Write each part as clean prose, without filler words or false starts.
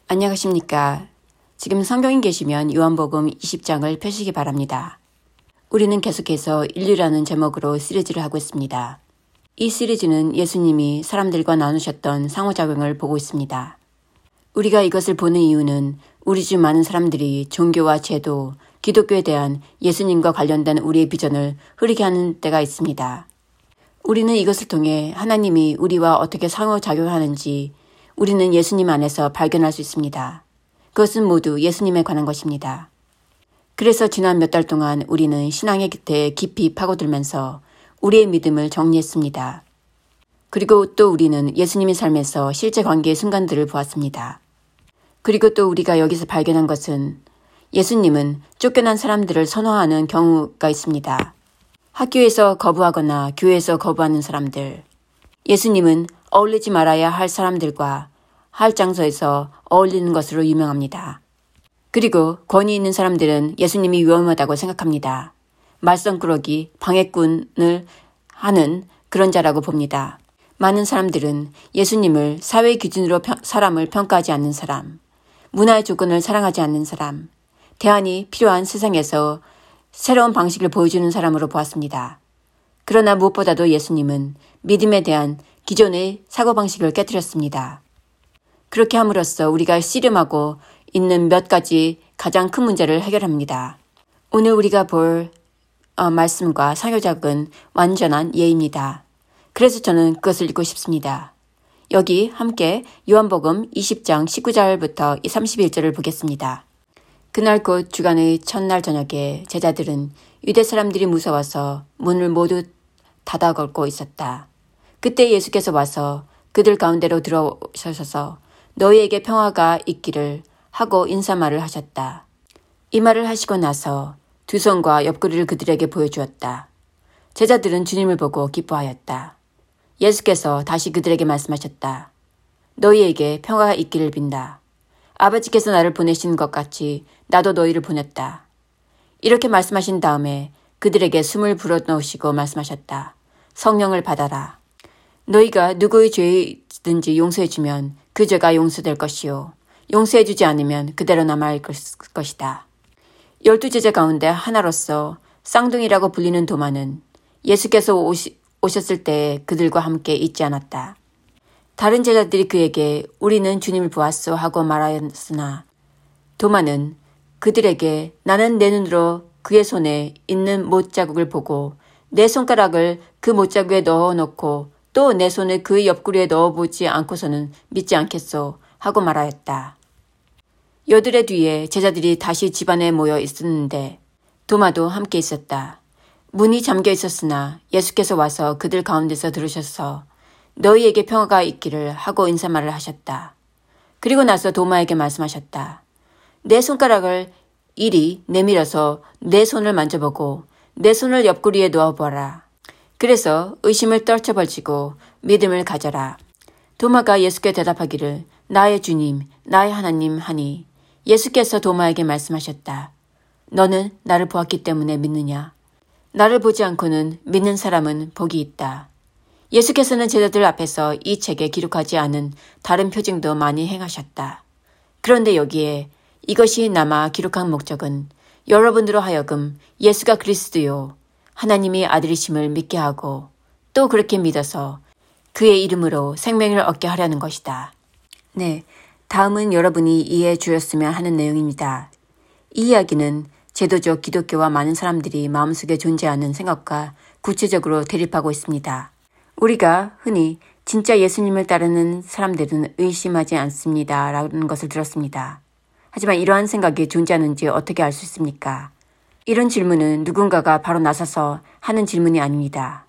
안녕하십니까. 지금 성경에 계시면 요한복음 20장을 펴시기 바랍니다. 우리는 계속해서 인류라는 제목으로 시리즈를 하고 있습니다. 이 시리즈는 예수님이 사람들과 나누셨던 상호작용을 보고 있습니다. 우리가 이것을 보는 이유는 우리 중 많은 사람들이 종교와 제도, 기독교에 대한 예수님과 관련된 우리의 비전을 흐리게 하는 때가 있습니다. 우리는 이것을 통해 하나님이 우리와 어떻게 상호작용하는지 우리는 예수님 안에서 발견할 수 있습니다. 그것은 모두 예수님에 관한 것입니다. 그래서 지난 몇 달 동안 우리는 신앙의 깃에 깊이 파고들면서 우리의 믿음을 정리했습니다. 그리고 또 우리는 예수님의 삶에서 실제 관계의 순간들을 보았습니다. 그리고 또 우리가 여기서 발견한 것은 예수님은 쫓겨난 사람들을 선호하는 경우가 있습니다. 학교에서 거부하거나 교회에서 거부하는 사람들. 예수님은 어울리지 말아야 할 사람들과 할 장소에서 어울리는 것으로 유명합니다. 그리고 권위 있는 사람들은 예수님이 위험하다고 생각합니다. 말썽꾸러기, 방해꾼을 하는 그런 자라고 봅니다. 많은 사람들은 예수님을 사회의 기준으로 사람을 평가하지 않는 사람, 문화의 조건을 사랑하지 않는 사람, 대안이 필요한 세상에서 새로운 방식을 보여주는 사람으로 보았습니다. 그러나 무엇보다도 예수님은 믿음에 대한 기존의 사고방식을 깨뜨렸습니다. 그렇게 함으로써 우리가 씨름하고 있는 몇 가지 가장 큰 문제를 해결합니다. 오늘 우리가 볼 말씀과 상호작용은 완전한 예입니다. 그래서 저는 그것을 읽고 싶습니다. 여기 함께 요한복음 20장 19절부터 31절을 보겠습니다. 그날 곧 주간의 첫날 저녁에 제자들은 유대 사람들이 무서워서 문을 모두 닫아 걸고 있었다. 그때 예수께서 와서 그들 가운데로 들어서셔서 너희에게 평화가 있기를 하고 인사말을 하셨다. 이 말을 하시고 나서 두 손과 옆구리를 그들에게 보여주었다. 제자들은 주님을 보고 기뻐하였다. 예수께서 다시 그들에게 말씀하셨다. 너희에게 평화가 있기를 빈다. 아버지께서 나를 보내신 것 같이 나도 너희를 보냈다. 이렇게 말씀하신 다음에 그들에게 숨을 불어넣으시고 말씀하셨다. 성령을 받아라. 너희가 누구의 죄든지 용서해주면 그 죄가 용서될 것이요. 용서해주지 않으면 그대로 남아있을 것이다. 12제자 가운데 하나로서 쌍둥이라고 불리는 도마는 예수께서 오셨을 때 그들과 함께 있지 않았다. 다른 제자들이 그에게 우리는 주님을 보았소 하고 말하였으나 도마는 그들에게 나는 내 눈으로 그의 손에 있는 못자국을 보고 내 손가락을 그 못자국에 넣어놓고 또 내 손을 그의 옆구리에 넣어보지 않고서는 믿지 않겠소 하고 말하였다. 여드레 뒤에 제자들이 다시 집안에 모여 있었는데 도마도 함께 있었다. 문이 잠겨 있었으나 예수께서 와서 그들 가운데서 들으셔서 너희에게 평화가 있기를 하고 인사말을 하셨다. 그리고 나서 도마에게 말씀하셨다. 내 손가락을 이리 내밀어서 내 손을 만져보고 내 손을 옆구리에 넣어보라. 그래서 의심을 떨쳐버리고 믿음을 가져라. 도마가 예수께 대답하기를 나의 주님, 나의 하나님 하니 예수께서 도마에게 말씀하셨다. 너는 나를 보았기 때문에 믿느냐? 나를 보지 않고는 믿는 사람은 복이 있다. 예수께서는 제자들 앞에서 이 책에 기록하지 않은 다른 표징도 많이 행하셨다. 그런데 여기에 이것이 남아 기록한 목적은 여러분들로 하여금 예수가 그리스도요 하나님의 아들이심을 믿게 하고 또 그렇게 믿어서 그의 이름으로 생명을 얻게 하려는 것이다. 네, 다음은 여러분이 이해해 주셨으면 하는 내용입니다. 이 이야기는 제도적 기독교와 많은 사람들이 마음속에 존재하는 생각과 구체적으로 대립하고 있습니다. 우리가 흔히 진짜 예수님을 따르는 사람들은 의심하지 않습니다 라는 것을 들었습니다. 하지만 이러한 생각이 존재하는지 어떻게 알 수 있습니까? 이런 질문은 누군가가 바로 나서서 하는 질문이 아닙니다.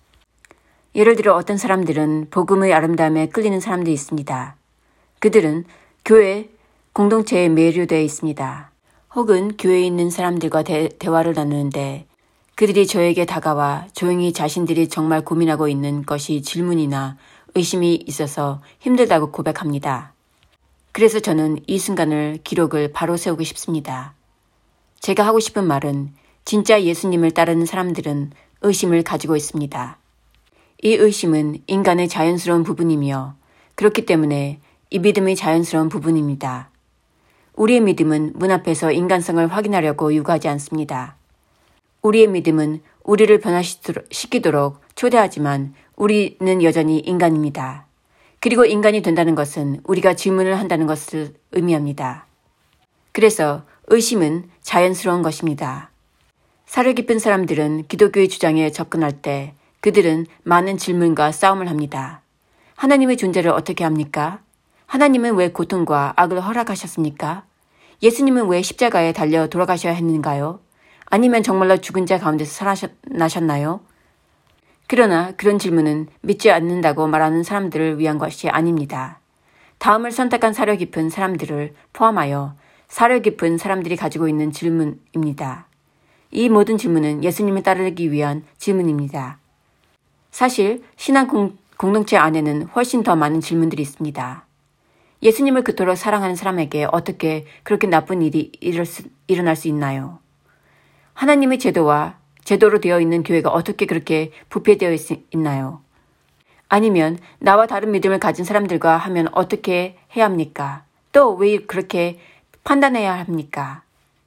예를 들어 어떤 사람들은 복음의 아름다움에 끌리는 사람들이 있습니다. 그들은 교회 공동체에 매료되어 있습니다. 혹은 교회에 있는 사람들과 대화를 나누는데 그들이 저에게 다가와 조용히 자신들이 정말 고민하고 있는 것이 질문이나 의심이 있어서 힘들다고 고백합니다. 그래서 저는 이 순간을 기록을 바로 세우고 싶습니다. 제가 하고 싶은 말은 진짜 예수님을 따르는 사람들은 의심을 가지고 있습니다. 이 의심은 인간의 자연스러운 부분이며 그렇기 때문에 이 믿음의 자연스러운 부분입니다. 우리의 믿음은 문 앞에서 인간성을 확인하려고 요구하지 않습니다. 우리의 믿음은 우리를 변화시키도록 초대하지만 우리는 여전히 인간입니다. 그리고 인간이 된다는 것은 우리가 질문을 한다는 것을 의미합니다. 그래서 의심은 자연스러운 것입니다. 사려 깊은 사람들은 기독교의 주장에 접근할 때 그들은 많은 질문과 싸움을 합니다. 하나님의 존재를 어떻게 합니까? 하나님은 왜 고통과 악을 허락하셨습니까? 예수님은 왜 십자가에 달려 돌아가셔야 했는가요? 아니면 정말로 죽은 자 가운데서 살아나셨나요? 그러나 그런 질문은 믿지 않는다고 말하는 사람들을 위한 것이 아닙니다. 다음을 선택한 사려 깊은 사람들을 포함하여 사려 깊은 사람들이 가지고 있는 질문입니다. 이 모든 질문은 예수님을 따르기 위한 질문입니다. 사실 신앙 공동체 안에는 훨씬 더 많은 질문들이 있습니다. 예수님을 그토록 사랑하는 사람에게 어떻게 그렇게 나쁜 일이 일어날 수 있나요? 하나님의 제도로 되어 있는 교회가 어떻게 그렇게 부패되어 있나요? 아니면 나와 다른 믿음을 가진 사람들과 하면 어떻게 해야 합니까? 또 왜 그렇게 판단해야 합니까?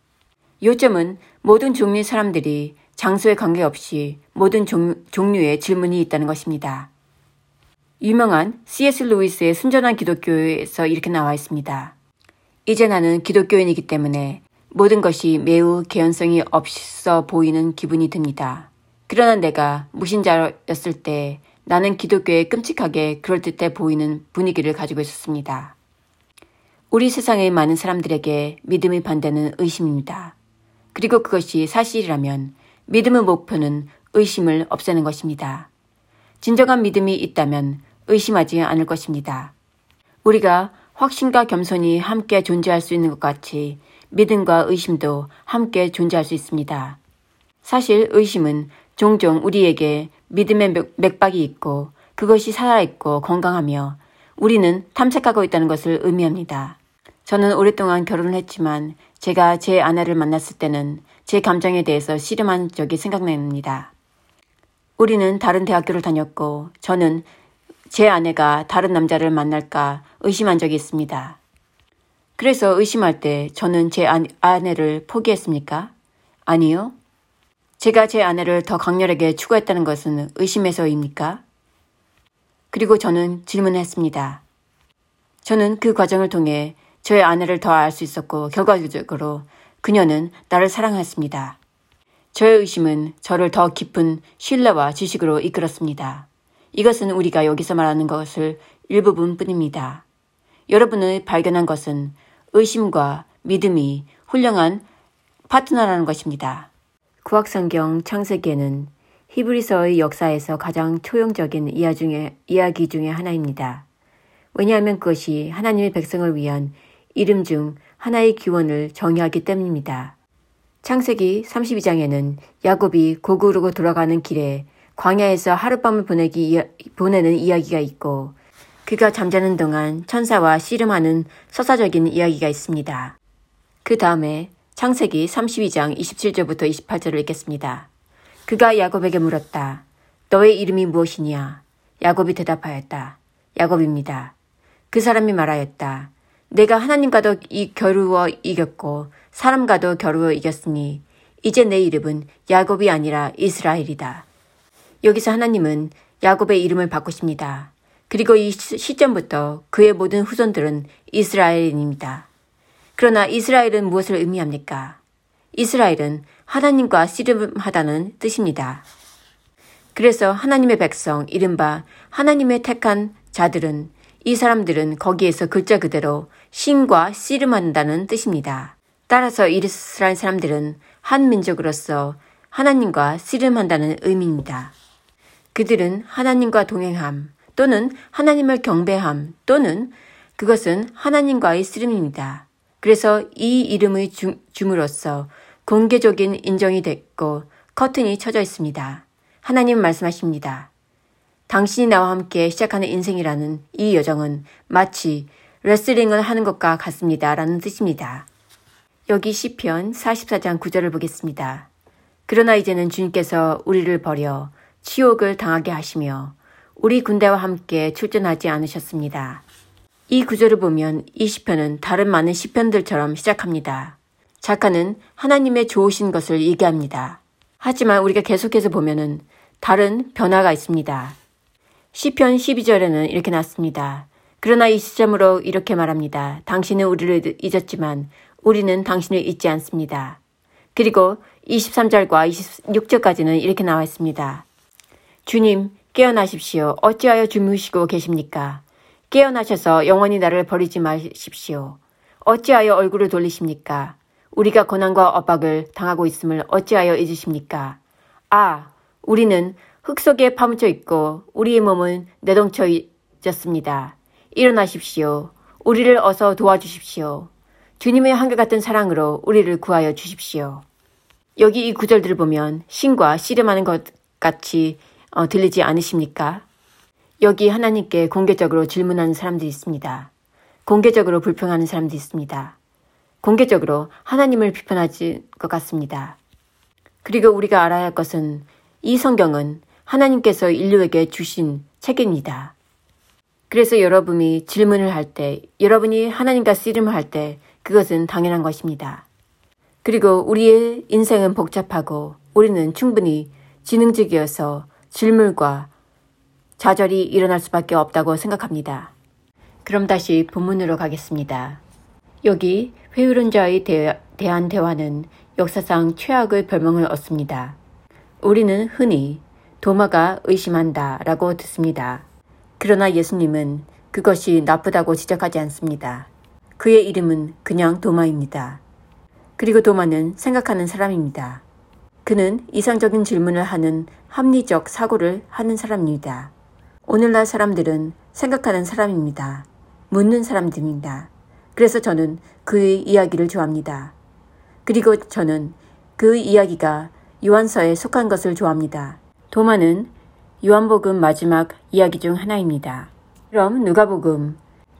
요점은 모든 종류의 사람들이 장소에 관계없이 모든 종류의 질문이 있다는 것입니다. 유명한 C.S. 루이스의 순전한 기독교에서 이렇게 나와 있습니다. 이제 나는 기독교인이기 때문에 모든 것이 매우 개연성이 없어 보이는 기분이 듭니다. 그러나 내가 무신자였을 때 나는 기독교에 끔찍하게 그럴듯해 보이는 분위기를 가지고 있었습니다. 우리 세상의 많은 사람들에게 믿음의 반대는 의심입니다. 그리고 그것이 사실이라면 믿음의 목표는 의심을 없애는 것입니다. 진정한 믿음이 있다면 의심하지 않을 것입니다. 우리가 확신과 겸손이 함께 존재할 수 있는 것 같이 믿음과 의심도 함께 존재할 수 있습니다. 사실 의심은 종종 우리에게 믿음의 맥박이 있고 그것이 살아있고 건강하며 우리는 탐색하고 있다는 것을 의미합니다. 저는 오랫동안 결혼을 했지만 제가 제 아내를 만났을 때는 제 감정에 대해서 씨름한 적이 생각납니다. 우리는 다른 대학교를 다녔고 저는 제 아내가 다른 남자를 만날까 의심한 적이 있습니다. 그래서 의심할 때 저는 제 아내를 포기했습니까? 아니요. 제가 제 아내를 더 강렬하게 추구했다는 것은 의심에서입니까? 그리고 저는 질문했습니다. 저는 그 과정을 통해 저의 아내를 더 알 수 있었고 결과적으로 그녀는 나를 사랑했습니다. 저의 의심은 저를 더 깊은 신뢰와 지식으로 이끌었습니다. 이것은 우리가 여기서 말하는 것을 일부분 뿐입니다. 여러분을 발견한 것은 의심과 믿음이 훌륭한 파트너라는 것입니다. 구약성경 창세기에는 히브리서의 역사에서 가장 초용적인 이야기 중에 하나입니다. 왜냐하면 그것이 하나님의 백성을 위한 이름 중 하나의 기원을 정의하기 때문입니다. 창세기 32장에는 야곱이 고국으로 돌아가는 길에 광야에서 하룻밤을 보내는 이야기가 있고 그가 잠자는 동안 천사와 씨름하는 서사적인 이야기가 있습니다. 그 다음에 창세기 32장 27절부터 28절을 읽겠습니다. 그가 야곱에게 물었다. 너의 이름이 무엇이냐? 야곱이 대답하였다. 야곱입니다. 그 사람이 말하였다. 내가 하나님과도 겨루어 이겼고 사람과도 겨루어 이겼으니 이제 내 이름은 야곱이 아니라 이스라엘이다. 여기서 하나님은 야곱의 이름을 바꾸십니다. 그리고 이 시점부터 그의 모든 후손들은 이스라엘입니다. 그러나 이스라엘은 무엇을 의미합니까? 이스라엘은 하나님과 씨름하다는 뜻입니다. 그래서 하나님의 백성, 이른바 하나님의 택한 자들은 이 사람들은 거기에서 글자 그대로 신과 씨름한다는 뜻입니다. 따라서 이스라엘 사람들은 한 민족으로서 하나님과 씨름한다는 의미입니다. 그들은 하나님과 동행함 또는 하나님을 경배함 또는 그것은 하나님과의 씨름입니다. 그래서 이 이름의 줌으로써 공개적인 인정이 됐고 커튼이 쳐져 있습니다. 하나님은 말씀하십니다. 당신이 나와 함께 시작하는 인생이라는 이 여정은 마치 레슬링을 하는 것과 같습니다. 라는 뜻입니다. 여기 시편 44장 9절을 보겠습니다. 그러나 이제는 주님께서 우리를 버려 치욕을 당하게 하시며 우리 군대와 함께 출전하지 않으셨습니다. 이 구절을 보면 이 시편은 다른 많은 시편들처럼 시작합니다. 작가는 하나님의 좋으신 것을 얘기합니다. 하지만 우리가 계속해서 보면은 다른 변화가 있습니다. 시편 12절에는 이렇게 나왔습니다. 그러나 이 시점으로 이렇게 말합니다. 당신은 우리를 잊었지만 우리는 당신을 잊지 않습니다. 그리고 23절과 26절까지는 이렇게 나와 있습니다. 주님, 깨어나십시오. 어찌하여 주무시고 계십니까? 깨어나셔서 영원히 나를 버리지 마십시오. 어찌하여 얼굴을 돌리십니까? 우리가 고난과 엇박을 당하고 있음을 어찌하여 잊으십니까? 아, 우리는 흙 속에 파묻혀 있고 우리의 몸은 내동쳐 있었습니다. 일어나십시오. 우리를 어서 도와주십시오. 주님의 한결같은 사랑으로 우리를 구하여 주십시오. 여기 이 구절들을 보면 신과 씨름하는 것 같이 들리지 않으십니까? 여기 하나님께 공개적으로 질문하는 사람들이 있습니다. 공개적으로 불평하는 사람들이 있습니다. 공개적으로 하나님을 비판하지 것 같습니다. 그리고 우리가 알아야 할 것은 이 성경은 하나님께서 인류에게 주신 책입니다. 그래서 여러분이 질문을 할 때, 여러분이 하나님과 씨름을 할 때 그것은 당연한 것입니다. 그리고 우리의 인생은 복잡하고 우리는 충분히 지능적이어서 질문과 좌절이 일어날 수밖에 없다고 생각합니다. 그럼 다시 본문으로 가겠습니다. 여기 회오른 자에 대한 대화는 역사상 최악의 별명을 얻습니다. 우리는 흔히 도마가 의심한다 라고 듣습니다. 그러나 예수님은 그것이 나쁘다고 지적하지 않습니다. 그의 이름은 그냥 도마입니다. 그리고 도마는 생각하는 사람입니다. 그는 이상적인 질문을 하는 합리적 사고를 하는 사람입니다. 오늘날 사람들은 생각하는 사람입니다. 묻는 사람들입니다. 그래서 저는 그의 이야기를 좋아합니다. 그리고 저는 그의 이야기가 요한서에 속한 것을 좋아합니다. 도마는 요한복음 마지막 이야기 중 하나입니다. 그럼 누가복음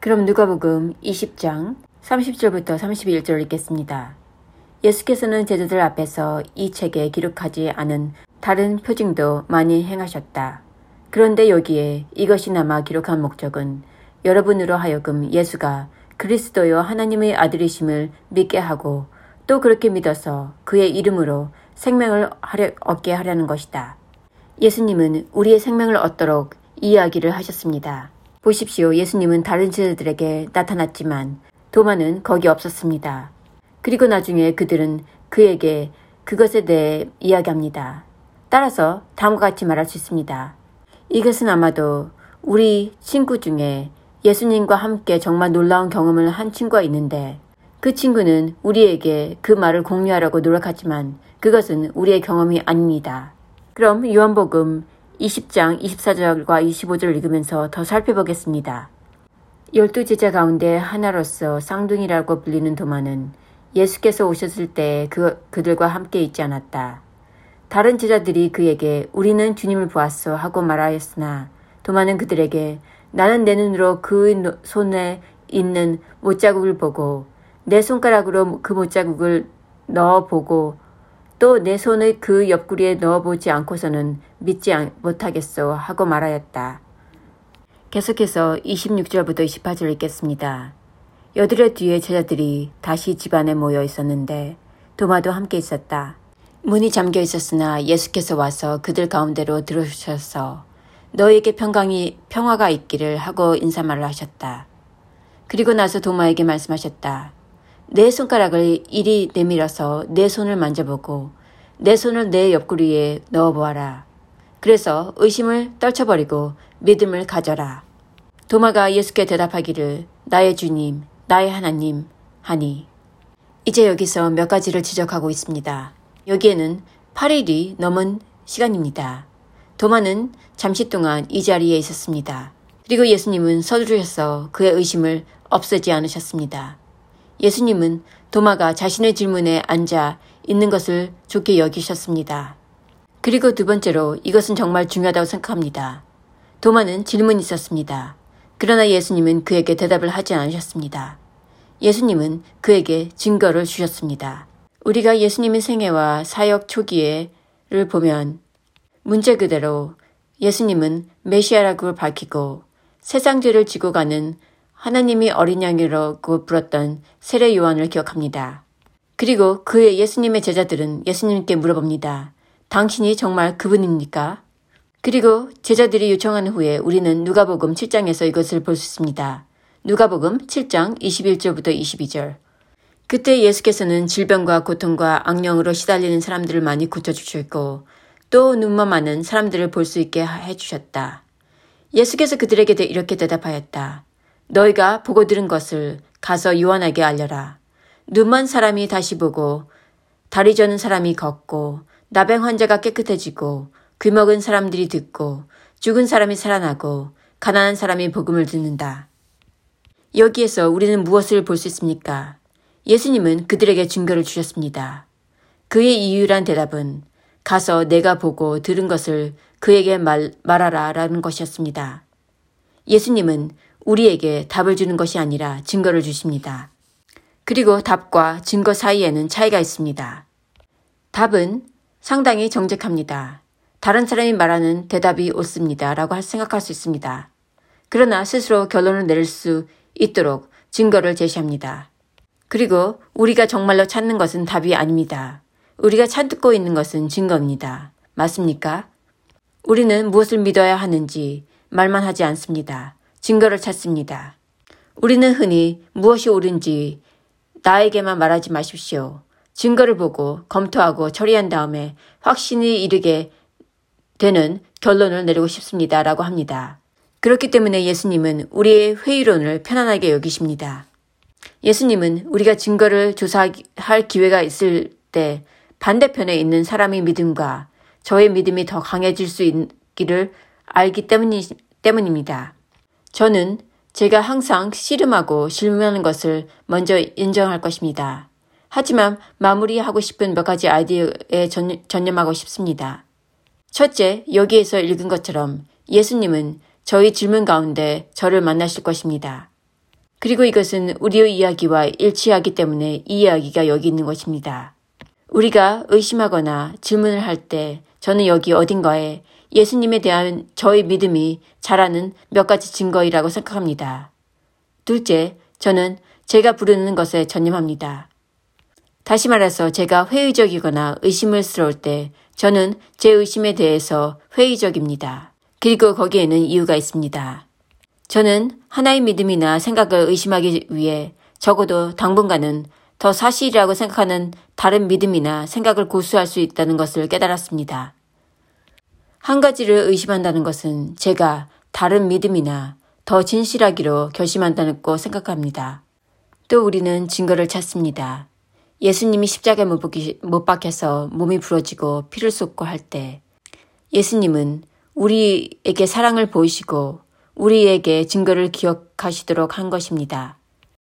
20장 30절부터 31절을 읽겠습니다. 예수께서는 제자들 앞에서 이 책에 기록하지 않은 다른 표징도 많이 행하셨다. 그런데 여기에 이것이 남아 기록한 목적은 여러분으로 하여금 예수가 그리스도요 하나님의 아들이심을 믿게 하고 또 그렇게 믿어서 그의 이름으로 생명을 얻게 하려는 것이다. 예수님은 우리의 생명을 얻도록 이야기를 하셨습니다. 보십시오. 예수님은 다른 제자들에게 나타났지만 도마는 거기 없었습니다. 그리고 나중에 그들은 그에게 그것에 대해 이야기합니다. 따라서 다음과 같이 말할 수 있습니다. 이것은 아마도 우리 친구 중에 예수님과 함께 정말 놀라운 경험을 한 친구가 있는데 그 친구는 우리에게 그 말을 공유하려고 노력하지만 그것은 우리의 경험이 아닙니다. 그럼 요한복음 20장 24절과 25절을 읽으면서 더 살펴보겠습니다. 12제자 가운데 하나로서 쌍둥이라고 불리는 도마는 예수께서 오셨을 때 그들과 함께 있지 않았다. 다른 제자들이 그에게 우리는 주님을 보았소 하고 말하였으나 도마는 그들에게 나는 내 눈으로 그의 손에 있는 못자국을 보고 내 손가락으로 그 못자국을 넣어보고 또 내 손을 그 옆구리에 넣어보지 않고서는 믿지 못하겠소 하고 말하였다. 계속해서 26절부터 28절 읽겠습니다. 여드레 뒤에 제자들이 다시 집안에 모여 있었는데 도마도 함께 있었다. 문이 잠겨 있었으나 예수께서 와서 그들 가운데로 들어오셔서 너에게 평화가 있기를 하고 인사말을 하셨다. 그리고 나서 도마에게 말씀하셨다. 내 손가락을 이리 내밀어서 내 손을 만져보고 내 손을 내 옆구리에 넣어보아라. 그래서 의심을 떨쳐버리고 믿음을 가져라. 도마가 예수께 대답하기를 나의 주님, 나의 하나님 하니 이제 여기서 몇 가지를 지적하고 있습니다. 여기에는 8일이 넘은 시간입니다. 도마는 잠시 동안 이 자리에 있었습니다. 그리고 예수님은 서두르셔서 그의 의심을 없애지 않으셨습니다. 예수님은 도마가 자신의 질문에 앉아 있는 것을 좋게 여기셨습니다. 그리고 두 번째로 이것은 정말 중요하다고 생각합니다. 도마는 질문이 있었습니다. 그러나 예수님은 그에게 대답을 하지 않으셨습니다. 예수님은 그에게 증거를 주셨습니다. 우리가 예수님의 생애와 사역 초기에를 보면 문제 그대로 예수님은 메시아라고 밝히고 세상 죄를 지고 가는 하나님이 어린 양이라고 불렀던 세례 요한을 기억합니다. 그리고 그의 예수님의 제자들은 예수님께 물어봅니다. 당신이 정말 그분입니까? 그리고 제자들이 요청한 후에 우리는 누가복음 7장에서 이것을 볼 수 있습니다. 누가복음 7장 21절부터 22절. 그때 예수께서는 질병과 고통과 악령으로 시달리는 사람들을 많이 고쳐주셨고 또 눈만 많은 사람들을 볼 수 있게 해주셨다. 예수께서 그들에게 이렇게 대답하였다. 너희가 보고 들은 것을 가서 요한에게 알려라. 눈먼 사람이 다시 보고 다리 저는 사람이 걷고 나병 환자가 깨끗해지고 귀먹은 사람들이 듣고 죽은 사람이 살아나고 가난한 사람이 복음을 듣는다. 여기에서 우리는 무엇을 볼 수 있습니까? 예수님은 그들에게 증거를 주셨습니다. 그의 이유란 대답은 가서 내가 보고 들은 것을 그에게 말하라 라는 것이었습니다. 예수님은 우리에게 답을 주는 것이 아니라 증거를 주십니다. 그리고 답과 증거 사이에는 차이가 있습니다. 답은 상당히 정직합니다. 다른 사람이 말하는 대답이 옳습니다 라고 생각할 수 있습니다. 그러나 스스로 결론을 내릴 수 있도록 증거를 제시합니다. 그리고 우리가 정말로 찾는 것은 답이 아닙니다. 우리가 찾고 있는 것은 증거입니다. 맞습니까? 우리는 무엇을 믿어야 하는지 말만 하지 않습니다. 증거를 찾습니다. 우리는 흔히 무엇이 옳은지 나에게만 말하지 마십시오. 증거를 보고 검토하고 처리한 다음에 확신이 이르게 되는 결론을 내리고 싶습니다. 라고 합니다. 그렇기 때문에 예수님은 우리의 회의론을 편안하게 여기십니다. 예수님은 우리가 증거를 조사할 기회가 있을 때 반대편에 있는 사람의 믿음과 저의 믿음이 더 강해질 수 있기를 알기 때문입니다. 저는 제가 항상 씨름하고 실무하는 것을 먼저 인정할 것입니다. 하지만 마무리하고 싶은 몇 가지 아이디어에 전념하고 싶습니다. 첫째, 여기에서 읽은 것처럼 예수님은 저희 질문 가운데 저를 만나실 것입니다. 그리고 이것은 우리의 이야기와 일치하기 때문에 이 이야기가 여기 있는 것입니다. 우리가 의심하거나 질문을 할 때 저는 여기 어딘가에 예수님에 대한 저의 믿음이 자라는 몇 가지 증거이라고 생각합니다. 둘째, 저는 제가 부르는 것에 전념합니다. 다시 말해서 제가 회의적이거나 의심스러울 때 저는 제 의심에 대해서 회의적입니다. 그리고 거기에는 이유가 있습니다. 저는 하나의 믿음이나 생각을 의심하기 위해 적어도 당분간은 더 사실이라고 생각하는 다른 믿음이나 생각을 고수할 수 있다는 것을 깨달았습니다. 한 가지를 의심한다는 것은 제가 다른 믿음이나 더 진실하기로 결심한다고 생각합니다. 또 우리는 증거를 찾습니다. 예수님이 십자가에 못 박혀서 몸이 부러지고 피를 쏟고 할 때 예수님은 우리에게 사랑을 보이시고 우리에게 증거를 기억하시도록 한 것입니다.